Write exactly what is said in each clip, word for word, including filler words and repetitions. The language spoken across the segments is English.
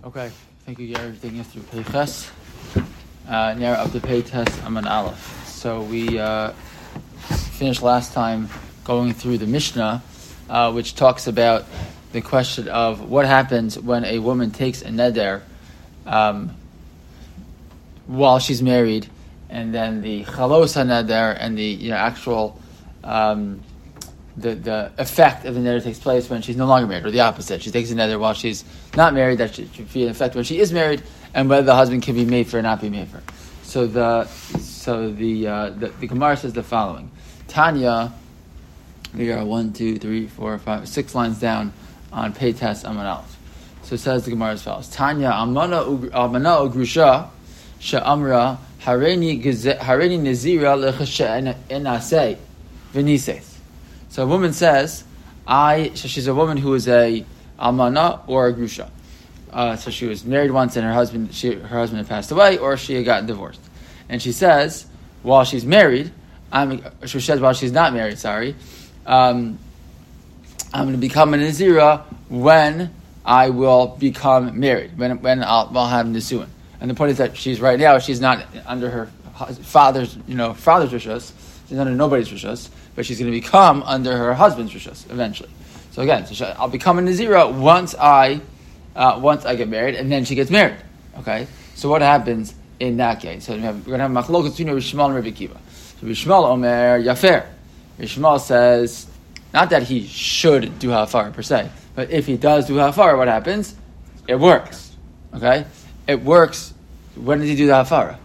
Okay, thank you, Gary, for taking us through Peiches. Uh, now up to Peiches Aman Aleph. So we uh, finished last time going through the Mishnah, uh, which talks about the question of what happens when a woman takes a neder um, while she's married, and then the chalos neder and the you know actual um, the the effect of the neder takes place when she's no longer married, or the opposite. She takes a neder while she's not married, that should be an effect when she is married, and whether the husband can be made for or not be made for. So the so the uh, the, the Gemara says the following: Tanya, we are one, two, three, four, five, six lines down on Peiches Aman Aleph. So it says the Gemara as follows: Tanya Amana Amana Ugrusha She'amra Hareini Hareini Nazira Lechashe Enasei V'Nises. So a woman says, I, so she's a woman who is a almana or a grusha. Uh, so she was married once and her husband, she, her husband had passed away, or she had gotten divorced. And she says, while she's married, I'm, she says while she's not married, sorry, um, I'm going to become a nazira when I will become married, when when I'll, I'll have nisuin. And the point is that she's right now, she's not under her father's, you know, father's rishus, she's under nobody's rishus, but she's going to become under her husband's rishus eventually. So again, so she, I'll become a nazira once I uh, once I get married, and then she gets married. Okay, so what happens in that case? So we have, we're going to have machlokas between Rabbi Shmuel and Rabbi Akiva. So Rabbi Shmuel Omer Yafer. Rabbi Shmuel says not that he should do hafara per se, but if he does do hafara, what happens? It works. Okay, it works. When does he do the hafara?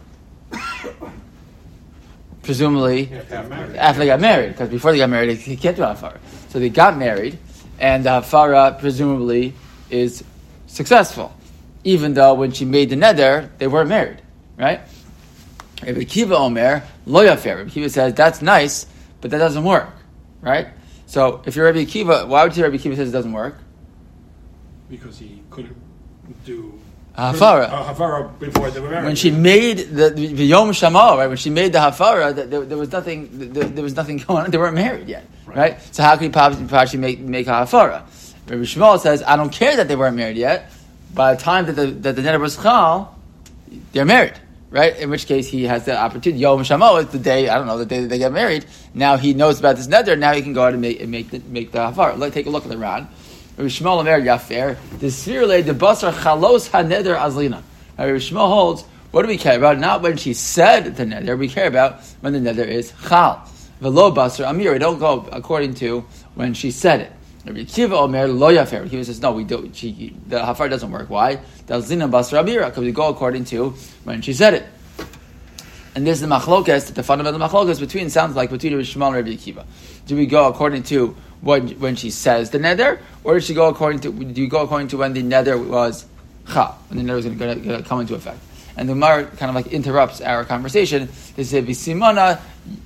Presumably after they got married, because before they got married, he can't do hafara. So they got married, and the hafara presumably is successful, even though when she made the neder, they weren't married, right? Rabbi Akiva Omer lo yafer. Rabbi Akiva says that's nice, but that doesn't work, right? So if you're Rabbi Akiva, why would you Rabbi Akiva says it doesn't work? Because he couldn't do hafara. Uh, hafara before they were married. When she made the, the, the Yom Shama, right? When she made the hafara, the, there, there was nothing. There, there was nothing going on. They weren't married yet, right? right? So how could he possibly make make a hafara? Rabbi Shmuel says, I don't care that they weren't married yet. By the time that the that the neder was chal, they're married, right? In which case he has the opportunity. Yom Shama is the day. I don't know the day that they get married. Now he knows about this neder. Now he can go out and make and make the, make the hafara. Let's take a look at the Ran. Rabbi Shmuel Omer Yafer, the Sirle de Basar Chalos HaNeder Azlina. Rabbi Shmuel holds, what do we care about? Not when she said the neder, we care about when the neder is chal. Velo Basar Amir, we don't go according to when she said it. Rabbi Akiva Omer Lo Yafer. Akiva says, no, we do. She, the hafar doesn't work. Why? The Azlina Basar Amir, because we go according to when she said it. And this is the machlokas, the fundamental machlokas between, sounds like between Rabbi Shmuel and Rabbi Akiva. Do we go according to when when she says the neder, or does she go according to? Do you go according to when the neder was chal, when the neder was going to come into effect? And the Gemara kind of like interrupts our conversation. They say v'simona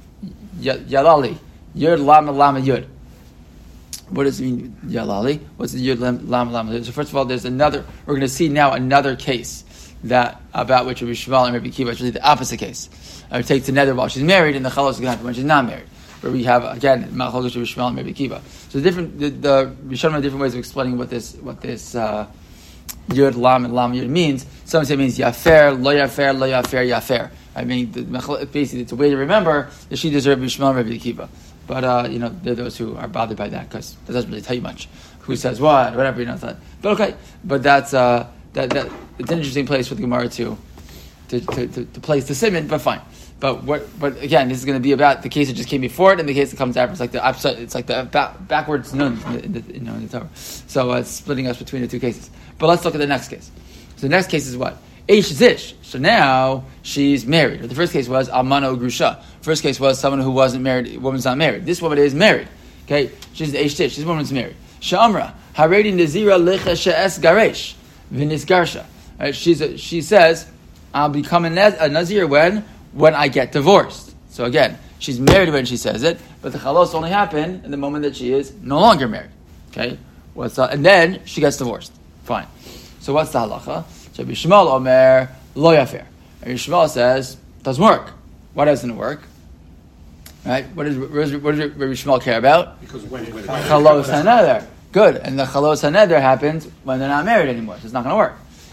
yalali yud lama lama yud. What does it mean yalali? What's the yud lama lama yud? So first of all, there's another. We're going to see now another case that about which Rabbi Shmuel and Rabbi Akiva, actually the opposite case. Uh, takes the neder while she's married, and the chalos is going to happen when she's not married. Where we have again Machlokes Rabbi Shmuel and Rabbi Akiva. So the different the, the Rishonim have different ways of explaining what this what this uh, Yud Lam and Lam Yud means. Some say it means Yafer, Lo Yafer, Lo Yafer, Yafer. I mean, the, basically it's a way to remember that she deserves Rabbi Shmuel and Rabbi Akiva. But uh, you know, there are those who are bothered by that because that doesn't really tell you much. Who says what, whatever, you know. That. But okay, but that's uh, that that it's an interesting place for the Gemara to to to, to, to place the simon. But fine. But what? But again, this is going to be about the case that just came before it and the case that comes after. It's like the upside. It's like the back, backwards nun in the, you know, in the Torah. So uh, it's splitting us between the two cases. But let's look at the next case. So the next case is what? Eish zish. So now she's married. The first case was almana grusha. First case was someone who wasn't married. Woman's not married. This woman is married. Okay, she's the eish zish. This woman's married. Sha'amra haredi nazira lecha she'es garesh v'nis garsha. Right? She's a, she says, I'll become a, naz- a nazir when. When I get divorced. So again, she's married when she says it, but the chalos only happen in the moment that she is no longer married. Okay? What's the, and then she gets divorced. Fine. So what's the halacha? So Rabbi Shmuel Omer Lo Yafer. Rabbi Shmuel says, doesn't work. Why doesn't it work? Right? What does, what does Rabbi Shmuel care about? Because when it chalos haneder. Good. And the chalos haneder happens when they're not married anymore. So it's not going to work.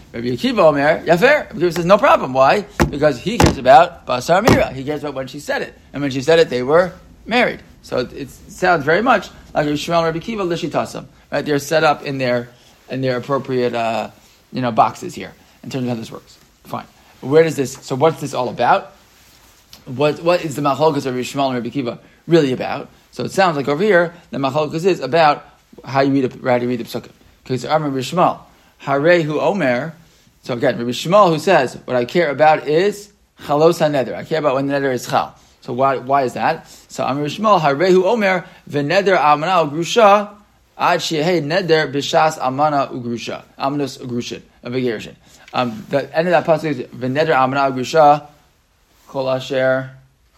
Rabbi Akiva Omer, Yafer. Rabbi Akiva says, no problem. Why? Because he cares about Basar Mira. He cares about when she said it. And when she said it, they were married. So it, it sounds very much like Rabbi Shmuel and Rabbi Akiva, Lishitasam. Right? They're set up in their, in their appropriate, uh, you know, boxes here, in terms of how this works. Fine. Where does this, so what's this all about? What, what is the Machlokas of Rabbi Shmuel and Rabbi Akiva really about? So it sounds like over here, the Machlokas is about how you read, a, how you read the Psukim. Because I'm Rabbi Shmuel. Harehu Omer. So again, Rabbi Shmuel who says, what I care about is Chalos HaNeder. I care about when the Neder is Chal. So why why is that? So I'm Rabbi Shmuel, Harehu Omer, V'neder Amana Ugrusha, Ad Shehei Neder B'shas Amana Ugrusha. Amanus Ugrushin, of Begerishin. Um, the end of that passage is V'neder Amana Ugrusha, Kol Asher,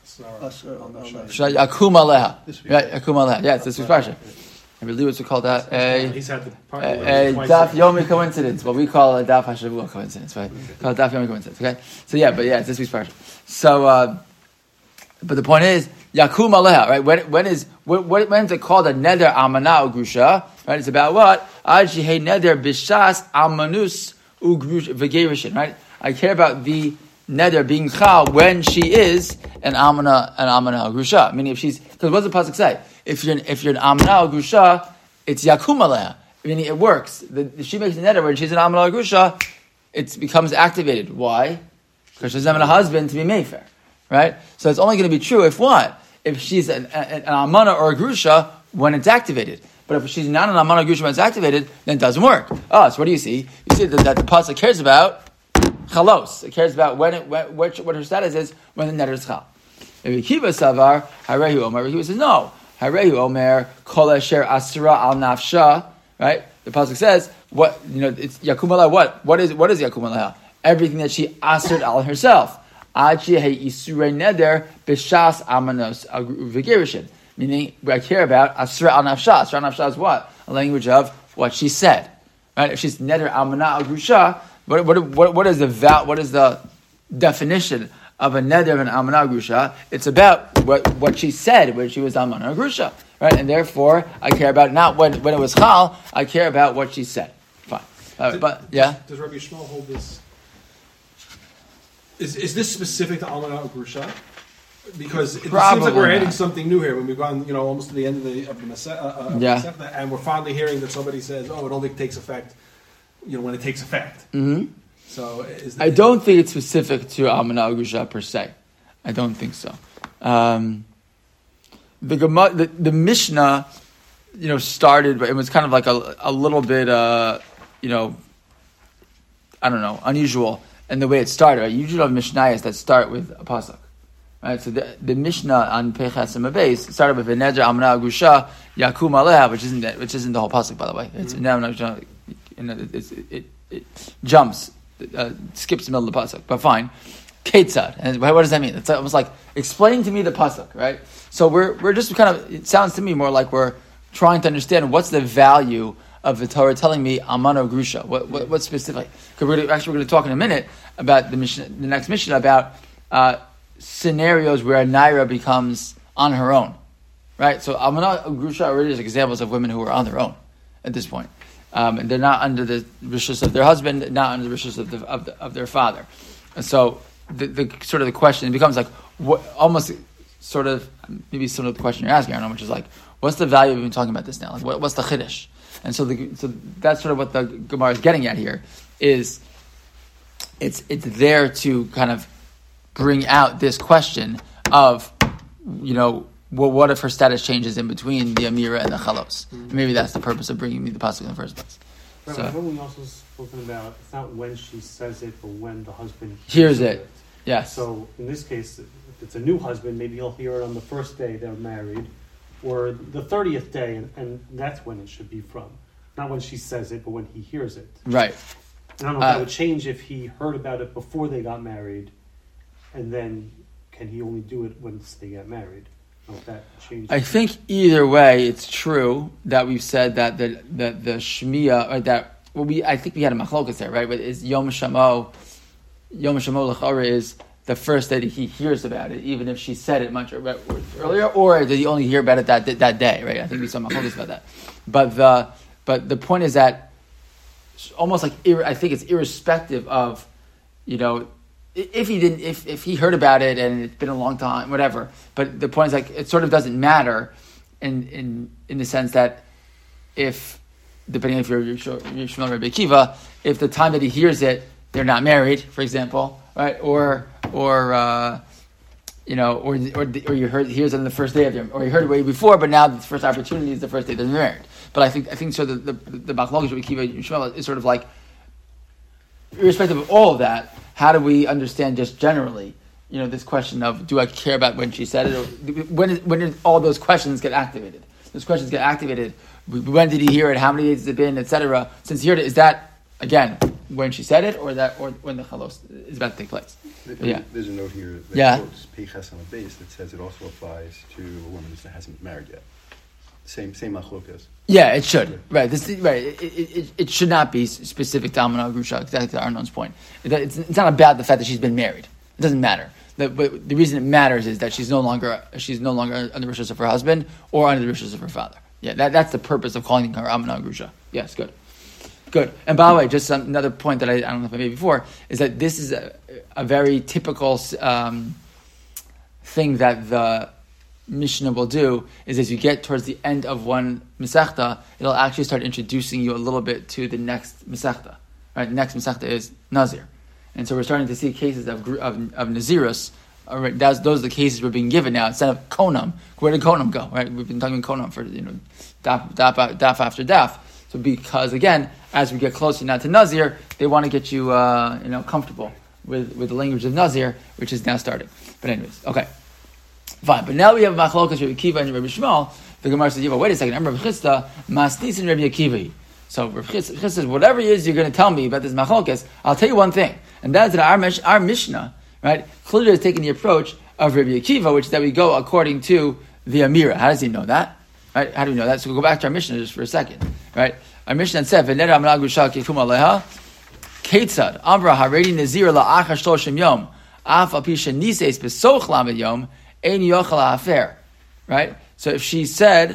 Yakum Aleha. Right, Yakum Aleha. Yeah, it's this expression. I believe it's called that a, He's had the part a, a Daf Yomi coincidence. What we call a Daf Hashavua coincidence, right? Okay. Called Daf Yomi coincidence. Okay, so yeah, but yeah, it's this week's parsha. So, uh, but the point is Yakum Aleha, right? When when is when, when is it called a Neder Amana Ugrusha? Right? It's about what? Ad Shehei Neder B'shas Amanus Ugrusha V'gerishin. Right? I care about the Neder being Chal when she is an Amana an Amana Ugrusha. Meaning if she's, because what does the pasuk say? If you're an, if you're an Amana Ugrusha, it's Yakum Aleha. Meaning it works. The, if she makes a Neder when she's an Amana Ugrusha, it becomes activated. Why? Because she's having a husband to be Mayfair. Right? So it's only going to be true if what? If she's an, an, an Amana or a Grusha when it's activated. But if she's not an Amana or Grusha when it's activated, then it doesn't work. Oh, so what do you see? You see that, that the pasuk cares about Chalos. It cares about when it, when, what, what her status is when the Neder is Chal. If Akiva Savar, Harehu Omer, Akiva says, no. Harehu Omer, Kol Asher Asra Al Nafsha, right? The pasuk says, what, you know, it's Yakum Aleha, what? What is, what is Yakum Aleha? Everything that she assered al herself. Achi Isurei Neder B'shas Amanos V'gerishin. Meaning, I care about Asra Al Nafsha. Asra Al Nafsha is what? A language of what she said. Right? If she's Neder Amana Al Grusha, what, what, what, what is the val, what is the definition of a Neder of an Amana Grusha? It's about what, what she said when she was Amana Grusha. Right? And therefore, I care about not when, when it was Chal, I care about what she said. Fine. Uh, Did, but, yeah? Does Rabbi Shmuel hold this? Is is this specific to Amana or Grusha? Because it Probably seems like we're not. adding something new here when we've gone, you know, almost to the end of the of the Masechta, uh, uh, Yeah. Masechta, and we're finally hearing that somebody says, "Oh, it only takes effect, you know, when it takes effect." Mm-hmm. So, is I don't think it's specific to Amana Grusha per se. I don't think so. Um, the, Gema- the the Mishnah, you know, started. It was kind of like a a little bit, uh, you know, I don't know, unusual in the way it started. Right? Usually, have Mishnayos that start with a pasuk. Right, so the, the Mishnah on Peches and Mabes started with V'neder Amana Grusha Yakum Aleha, which isn't that, which isn't the whole pasuk, by the way. It's mm-hmm. it, it, it, it jumps, uh, skips the middle of the pasuk, but fine. Ketzad, and what does that mean? It's almost like explain to me the pasuk, right? So we're we're just kind of. It sounds to me more like we're trying to understand what's the value of the Torah telling me Amana Grusha. What what, what specifically? Because we're gonna, actually we're going to talk in a minute about the Mishnah, the next Mishnah about. Uh, scenarios where a Naira becomes on her own, right? So Amana Grusha already is examples of women who are on their own at this point, um, and they're not under the rishus of their husband, not under the rishus of, the, of, the, of their father. And so the, the sort of the question it becomes like what almost sort of maybe sort of the question you're asking, I don't know, which is like, what's the value of even talking about this now? Like, what, what's the chiddush? And so the, so that's sort of what the Gemara is getting at here. Is it's it's there to kind of bring out this question of, you know, well, what if her status changes in between the Amira and the Chalos? Mm-hmm. Maybe that's the purpose of bringing me the pasuk in the first place. Right, So, haven't we also spoken about, it's not when she says it, but when the husband hears hears it. it. Yes. So in this case, if it's a new husband, maybe he'll hear it on the first day they're married, or the thirtieth day, and, and that's when it should be from. Not when she says it, but when he hears it. Right. I don't know if Uh, that would change if he heard about it before they got married, and then can he only do it once they get married? I don't know if that changes. I think either way, it's true that we've said that the the, the Shmiya, or that, well, we I think we had a machlokas there, right? But is Yom Shamo, Yom Shamo L'chara is the first day that he hears about it, even if she said it much earlier, or did he only hear about it that that day, right? I think we saw machlokas about that. But the but the point is that almost like ir- I think it's irrespective of, you know, if he didn't, if, if he heard about it and it's been a long time, whatever. But the point is, like, it sort of doesn't matter in in in the sense that if, depending if you're Shmuel or Rabbi Akiva, if the time that he hears it, they're not married, for example, right? Or or uh, you know, or or or you heard hears it on the first day of their, or you heard it way before, but now the first opportunity is the first day they're married. But I think I think so. The the the Machlokes Rabbi Akiva and Shmuel is sort of like, irrespective of all of that, how do we understand just generally, you know, this question of, do I care about when she said it? Or when, is, when did all those questions get activated? Those questions get activated. When did he hear it? How many days has it been, et cetera? Since he heard it, is that, again, when she said it, or that, or when the chalos is about to take place? Yeah. There's a note here that yeah. quotes Peiches on the base that says it also applies to a woman that hasn't been married yet. Same same machlokas. Yeah, it should. Right. This right. It, it, it, it should not be specific to Amana Grusha. Exactly to Arnon's point. It, it's, it's not about the fact that she's been married. It doesn't matter. The, but the reason it matters is that she's no longer she's no longer under the rishus of her husband or under the rishus of her father. Yeah, that, that's the purpose of calling her Amana Grusha. Yes, good, good. And by the way, just some, another point that I, I don't know if I made before is that this is a, a very typical um, thing that the Mishnah will do is, as you get towards the end of one Masechta, it'll actually start introducing you a little bit to the next Masechta. Right, the next Masechta is Nazir, and so we're starting to see cases of of, of Nazirus. Right, that's, those are the cases we're being given now instead of Konam. Where did Konam go? Right, we've been talking Konam for, you know, daf, daf, daf after daf. So because again, as we get closer now to Nazir, they want to get you uh, you know comfortable with with the language of Nazir, which is now starting. But anyways, okay. Fine, but now we have Machlokas Rabbi Akiva and Rabbi Shmuel. The Gemara says, "Wait a second, I'm Rabbi Chisda, Masnis and Rabbi Akiva." So Rabbi Chisda says, "Whatever it is you're going to tell me about this Machlokas, I'll tell you one thing, and that is that our our Mishnah, right, clearly is taking the approach of Rabbi Akiva, which is that we go according to the Amira. How does he know that? Right? How do we know that? So we'll go back to our Mishnah just for a second, right? Our Mishnah said, "V'neder amna grusha kikum aleha, ketzad amra haredi nazir la'achar shloshim yom, af al pi shenises besoch lamed yom." Ein yochel ha'afer, right? So if she said,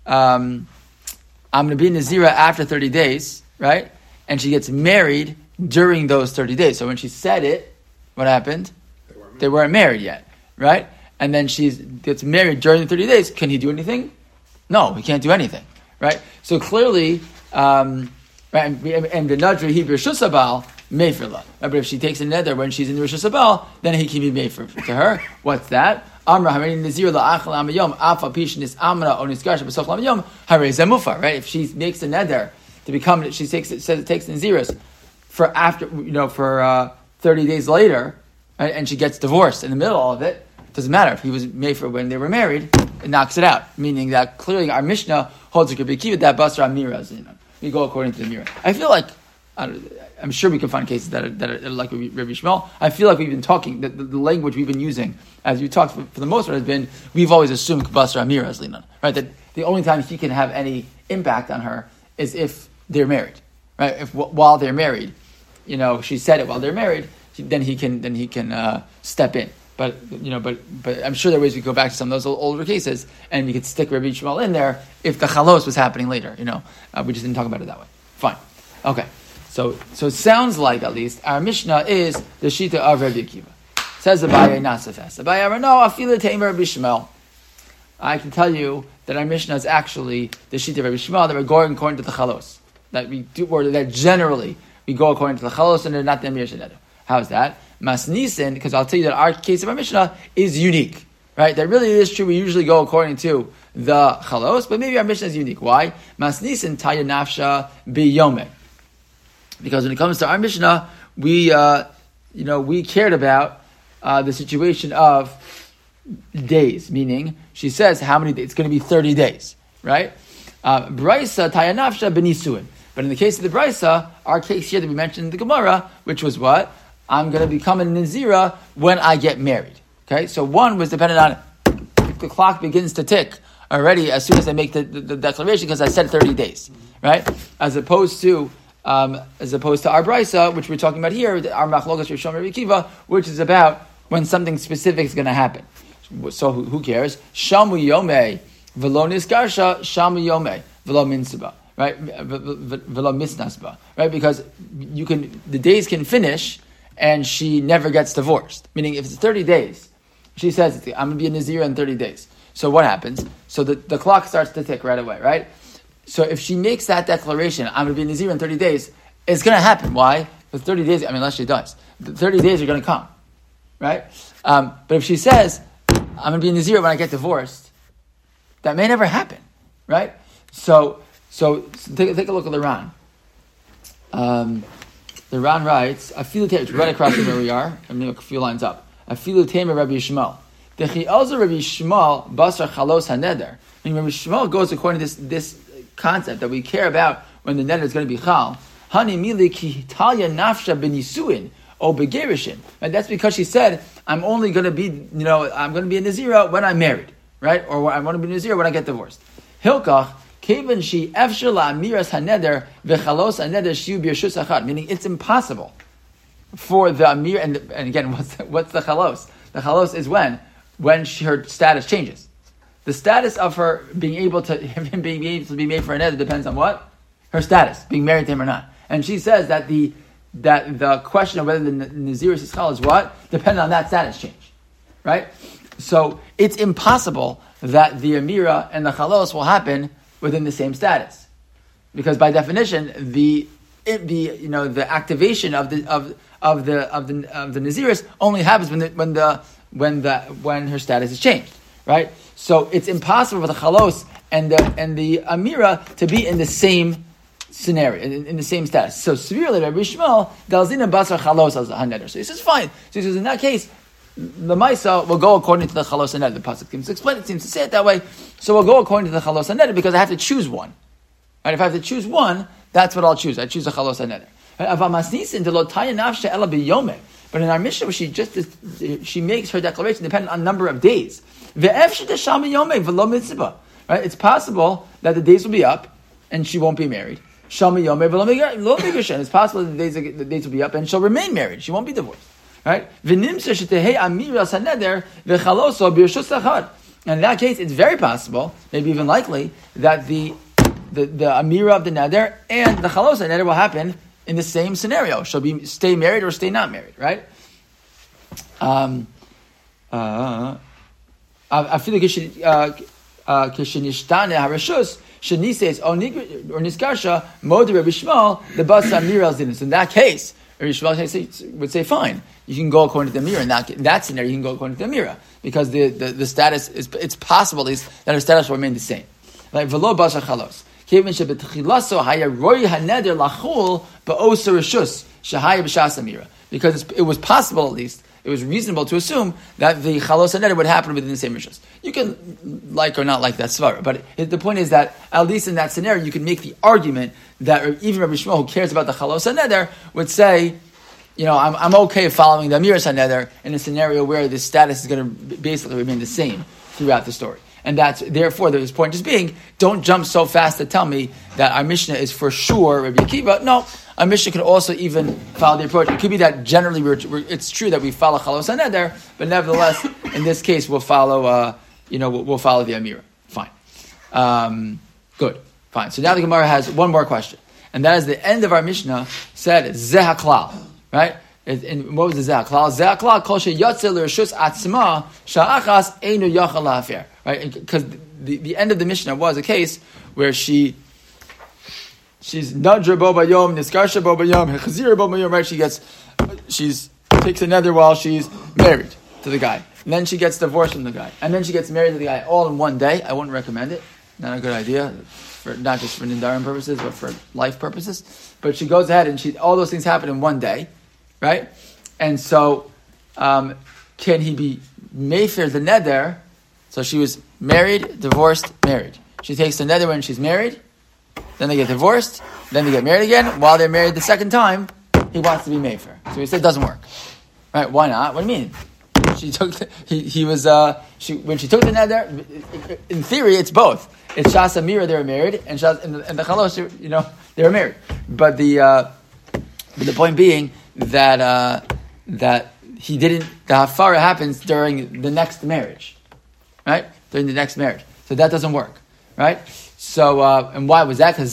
um, I'm going to be Nazira after thirty days, right? And she gets married during those thirty days. So when she said it, what happened? They weren't married, they weren't married yet, right? And then she gets married during the thirty days. Can he do anything? No, he can't do anything, right? So clearly, um, right, and, and the Nadri Hebrew Shusabal, Mayfirla. But if she takes a nether when she's in the Rosh Hashanah, then he can be made for to her. What's that? Amra Harini Nazir la'achal amayom afa pishinis amra onisgash b'soch lamayom harei zemufa. Right? If she makes a nether to become, she takes it says it takes Naziris for after you know for uh, thirty days later, right, and she gets divorced in the middle of it. It doesn't matter if he was made for when they were married. It knocks it out, meaning that clearly our Mishnah holds a Rabbi Akiva that basra miras. You know, we go according to the mirror. I feel like. I don't, I'm sure we can find cases that are, that are like Rabbi Shmuel. I feel like we've been talking, the, the, the language we've been using, as you talked for, for the most part, has been, we've always assumed Basra Amira as Linan, right? That the only time he can have any impact on her is if they're married, right? If while they're married, you know, she said it while they're married, then he can then he can uh, step in. But you know, but but I'm sure there are ways we could go back to some of those older cases, and we could stick Rabbi Shmuel in there if the chalos was happening later. You know, uh, we just didn't talk about it that way. Fine, okay. So, so it sounds like at least our Mishnah is the Shita of Rabbi Akiva. Says Abaye Nasafes. Abaye, no, Afila Tamer Rabbi Shmuel. I can tell you that our Mishnah is actually the Shita of Rabbi Shmuel, that we're going according to the Chalos. That we do, or that generally we go according to the Chalos and they're not the Amir Sheneder. How is that? Mas Nisan, because I'll tell you that our case of our Mishnah is unique. Right? That really is true. We usually go according to the Chalos, but maybe our Mishnah is unique. Why? Mas Nisan Taya Nafsha Biyomeh. Because when it comes to our Mishnah, we, uh, you know, we cared about uh, the situation of days, meaning she says how many days. It's going to be thirty days, right? Brisa tayanafsha benisuin. But in the case of the Brisa, our case here that we mentioned in the Gemara, which was what? I'm going to become a Nazira when I get married. Okay, so one was dependent on if the clock begins to tick already as soon as I make the, the, the declaration because I said thirty days, right? As opposed to Um, as opposed to our brisa, which we're talking about here, our machlokas Rishon Rabbi Akiva, which is about when something specific is going to happen. So who, who cares? Shamu yomei v'lo nisgarsha, shamu yomei v'lo minsuba. right? V'lo misnasba, right? Because you can, the days can finish, and she never gets divorced. Meaning, if it's thirty days, she says, I'm going to be a Nazir in thirty days. So what happens? So the, the clock starts to tick right away, right? So if she makes that declaration, I'm going to be a Nazir in thirty days, it's going to happen. Why? For thirty days, I mean, unless she does. The thirty days are going to come, right? Um, but if she says, I'm going to be a Nazir when I get divorced, that may never happen, right? So, so, so take, take a look at the Ran. Um, the Ran writes, "Afilu Tamer," it's right across from where we are. I'm going to a few lines up. "Afilu Tamer Rabbi Yishmael. Dechi also Rabbi Yishmael basar chalos haneder." I mean, Rabbi Yishmael goes according to this this concept that we care about when the neder is going to be chal. Hani mili ki talya nafsha benisuin o begerishin. And that's because she said, "I'm only going to be, you know, I'm going to be a nazira when I'm married, right? Or I'm going to be a nazira when I get divorced." Hilkach. Meaning it's impossible for the amir, and, and again, what's the, what's the chalos? The chalos is when when she, her status changes. The status of her being able to him being able to be made for an neder depends on what? Her status, being married to him or not. And she says that the that the question of whether the naziris is chal is what depends on that status change, right? So it's impossible that the amira and the chalos will happen within the same status, because by definition, the it, the you know the activation of the of of the of the of the naziris only happens when the when the when the when her status is changed, right? So it's impossible for the chalos and the and the amira to be in the same scenario, in, in the same status. So severely, Rabbi Yishmael dalzina basar chalos as a haneder. So he says fine. So he says in that case, the Maisa will go according to the Chalos HaNeder. The Pasuk seems to explain it, seems to say it that way. So we'll go according to the Chalos HaNeder because I have to choose one. Right? If I have to choose one, that's what I'll choose. I choose the Chalos HaNeder. But in our Mishnah, she just she makes her declaration dependent on number of days. Right? It's possible that the days will be up and she won't be married. It's possible that the days, the days will be up and she'll remain married. She won't be divorced. Right? And in that case, it's very possible, maybe even likely, that the the, the amira of the neder and the chalos neder will happen in the same scenario. She'll be stay married or stay not married, right? Um, uh, I feel like kishinishtane harashus shenises or niskarsha moder Rabbi Yishmael the bas amira al zinus. In that case, Rabbi Yishmael would say, fine, you can go according to the Amira. In that, in that scenario, you can go according to the Amira. Because the, the, the status, is it's possible at least that her status will remain the same. Like, v'lo basar chalos. Kevin shebetchilaso haya roi haneder lachul ba'osa rishus shahaya b'shas Amira. Because it's, it was possible at least, it was reasonable to assume that the chalos haneder would happen within the same rishus. You can like or not like that svara, but it, the point is that at least in that scenario, you can make the argument that even Rabbi Yishmael, who cares about the chalos haneder, would say, you know, I'm, I'm okay following the Amiras HaNeder in a scenario where the status is going to basically remain the same throughout the story. And that's, therefore, his point just being, don't jump so fast to tell me that our Mishnah is for sure Rabbi Akiva. No, our Mishnah could also even follow the approach. It could be that generally we're, we're, it's true that we follow Chalos HaNeder, but nevertheless, in this case, we'll follow, uh, you know, we'll, we'll follow the Amira. Fine. Um, good. Fine. So now the Gemara has one more question. And that is the end of our Mishnah said, Zeh HaKlal. Right? And, and what was the Zeh HaKlal? Zeh HaKlal kol sheyotze l'reshus atzma sha'achas einu yachal la'afer. Right? Because the, the end of the Mishnah was a case where she she's nadra bo bayom, niskarsha bo bayom, hechazira bo bayom, right? She gets, she's, takes another while she's married to the guy. And then she gets divorced from the guy. And then she gets married to the guy all in one day. I wouldn't recommend it. Not a good idea. For, not just for Nindarim purposes, but for life purposes. But she goes ahead and she all those things happen in one day, right? And so, um, can he be Mayfair the neder? So she was married, divorced, married. She takes the neder when she's married, then they get divorced, then they get married again. While they're married the second time, he wants to be Mayfair. So he said it doesn't work. Right? Why not? What do you mean? She took the, he he was uh she when she took the neder. In theory, it's both. It's Shas Amira they were married, and Shas and the, and the Chalos, you know, they were married. But the uh, but the point being that uh, that he didn't. The hafara happens during the next marriage, right? During the next marriage, so that doesn't work, right? So, uh, and why was that? Because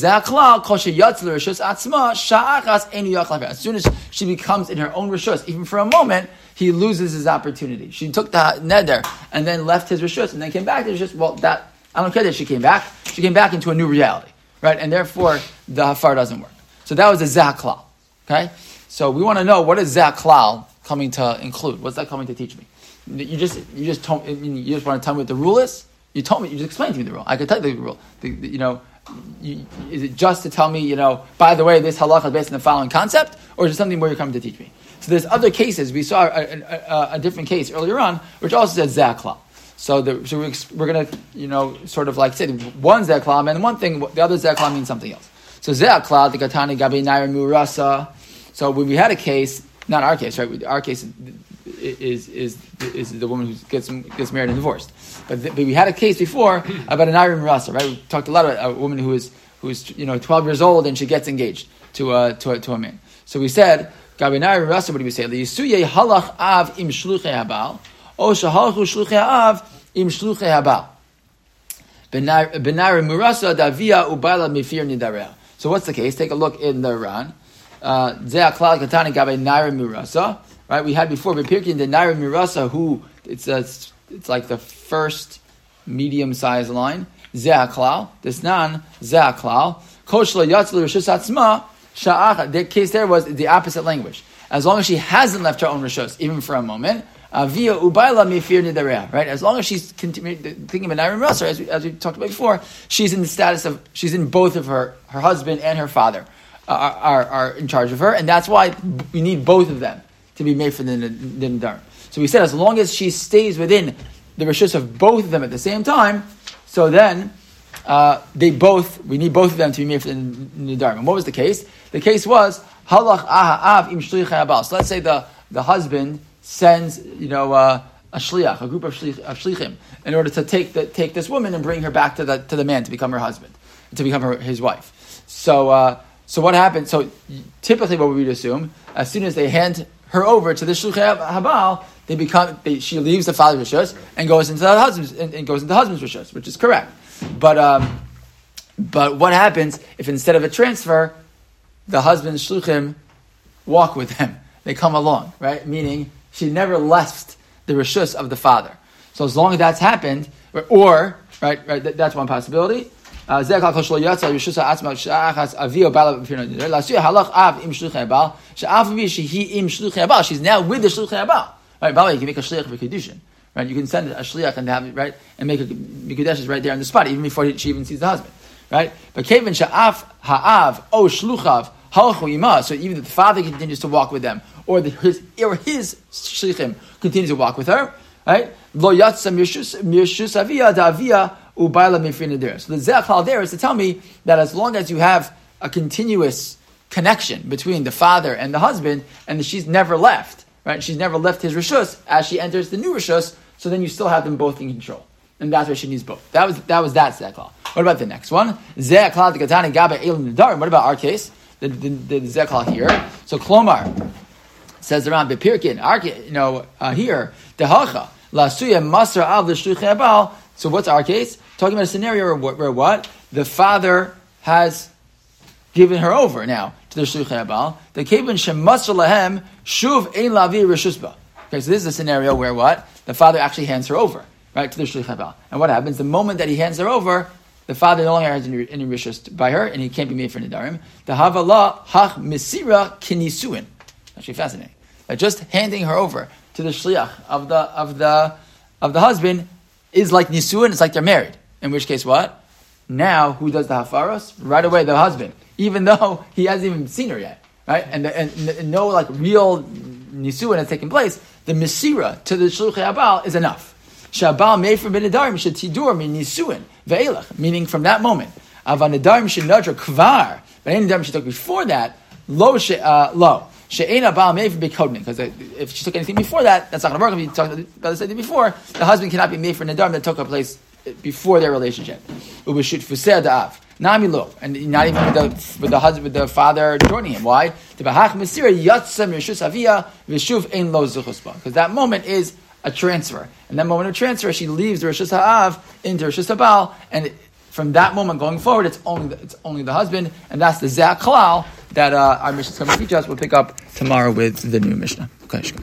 as soon as she becomes in her own rishus, even for a moment, he loses his opportunity. She took the neder and then left his rishus and then came back to rishus. Well, that I don't care that she came back. She came back into a new reality, right? And therefore, the hafar doesn't work. So that was a zaklal. Okay, so we want to know what is zaklal coming to include. What's that coming to teach me? You just you just told I mean, you just want to tell me what the rule is. You told me, you just explained to me the rule. I could tell you the rule. The, the, you know, you, is it just to tell me, you know, by the way, this halacha is based on the following concept, or is it something more you're coming to teach me? So there's other cases. We saw a, a, a, a different case earlier on, which also says zaklal. So, the, so we're, we're going to, you know, sort of like say one zaklal and one thing, the other zaklal means something else. So zaklal, the katani gabi naira murasa. So when we had a case, not our case, right? Our case is is is the woman who gets gets married and divorced. But, th- but we had a case before about an Naira Mirasa, right? We talked a lot about a woman who is who is you know twelve years old and she gets engaged to a to a, to a man. So we said, Gabi Naira Mirasa, what do we say? Yisuye halach av im shluchei habal, o shahalchu shluchei av im shluchei habal. Benaira Mirasa davia ubala mifir nidareha. So what's the case? Take a look in the Ran. Zeh aklal katani Gabi Naira Mirasa. Right, we had before Bepirkin the Naira Mirasa, who it's a, it's like the first medium-sized line. Zeh klal, this nan zeh klal. Koshla yatzlu rishus atzma sha'ach. The case there was the opposite language. As long as she hasn't left her own rishus, even for a moment, avia ubayla mifir nidareha. Right, as long as she's continu- thinking about Naira Mirasa, as we, as we talked about before, she's in the status of she's in both of her her husband and her father uh, are, are are in charge of her, and that's why we need both of them to be made for the Nidar. So we said as long as she stays within the rishus of both of them at the same time, so then uh, they both, we need both of them to be made for the Nidar. And what was the case? The case was, halach aha av im shlichei habal. So let's say the, the husband sends, you know, uh, a shliach, a group of, shlich, of shlichim, in order to take the, take this woman and bring her back to the to the man to become her husband, to become her, his wife. So uh, so what happened? So typically what we would assume, as soon as they hand her over to the shluchei habal, they become. They, she leaves the father's rishus and goes into the husband's and, and goes into the husband's rishus, which is correct. But um, but what happens if instead of a transfer, the husband's shluchim walk with them? They come along, right? Meaning she never left the rishus of the father. So as long as that's happened, or, or right, right, that, that's one possibility. Uh, she's now with the shluchei habal. Right, by the way, you can make a shliach for kedushin. Right, you can send a shliach and have it right and make a mikudesh right there on the spot, even before she even sees the husband. Right, but kevin sha'af ha'av o shluchav halchu ima. So even if the father continues to walk with them, or the, his or his shlichim continues to walk with her. Right, lo yatsa mirshus avia da avia. So the ze'achal there is to tell me that as long as you have a continuous connection between the father and the husband, and she's never left, right? She's never left his rishus as she enters the new rishus. So then you still have them both in control, and that's why she needs both. That was that was that ze'achal. What about the next one? Ze'achal t'katani gabe elim nedarim. What about our case? The the, the ze'achal here. So klomar says around bepirkin. Our you know uh, here dehacha lasuya masar al l'shluchei habal. So what's our case? Talking about a scenario where what, where what? The father has given her over now to the shluchei habal. The kevin shemasar lahem shuv ein lavi reshusba. Okay, so this is a scenario where what? The father actually hands her over, right, to the shluchei habal. And what happens? The moment that he hands her over, the father no longer has any, any rishus by her, and he can't be made for nidarim. The havala hach misira kinisuin. Actually fascinating. That just handing her over to the shliach of the of the of the husband is like nisuin. It's like they're married. In which case, what? Now, who does the hafaros? Right away, the husband, even though he hasn't even seen her yet, right? And, the, and, and no like real nisuin has taken place. The mesira to the shluchei habal is enough. Shabal mefer b'nedarim shetidur min nisuin ve'elach. Meaning from that moment, avanedarim shenadra kvar. But any nedarim she took before that, lo she uh, lo. She'ena bal mefer b'kodmin. Because if she took anything before that, that's not going to work. If you talked about this idea before, the husband cannot be made for nedarim that took place before their relationship. Ubeshut fuseh da'av. Nami lo. And not even with the, with the husband, with the father joining him. Why? Because that moment is a transfer. And that moment of transfer, she leaves the Rishus Ha'av into Rishus Habal, and it, from that moment going forward, it's only the, it's only the husband, and that's the Zak Halal that uh, our Mishnah is going to teach us. We'll pick up tomorrow with the new Mishnah. Okay.